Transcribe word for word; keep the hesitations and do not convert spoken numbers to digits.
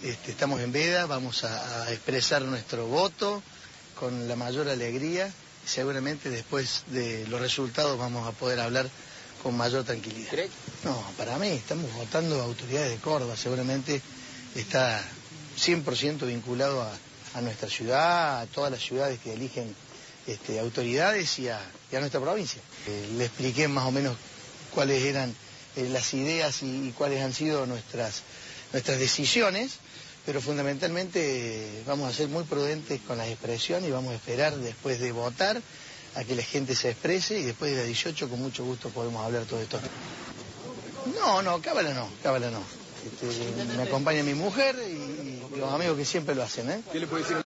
este, estamos en veda, vamos a, a expresar nuestro voto con la mayor alegría y seguramente después de los resultados vamos a poder hablar con mayor tranquilidad. ¿Cree? No, para mí estamos votando a autoridades de Córdoba, seguramente está cien por ciento vinculado a, a nuestra ciudad, a todas las ciudades que eligen este, autoridades y a, y a nuestra provincia. Eh, le expliqué más o menos cuáles eran eh, las ideas y, y cuáles han sido nuestras, nuestras decisiones, pero fundamentalmente eh, vamos a ser muy prudentes con las expresiones y vamos a esperar después de votar a que la gente se exprese y después de las dieciocho con mucho gusto podemos hablar todo esto. No, no, cábala no, cábala no. Este, me acompaña mi mujer y, y los amigos que siempre lo hacen, ¿eh? ¿Qué le puede decir?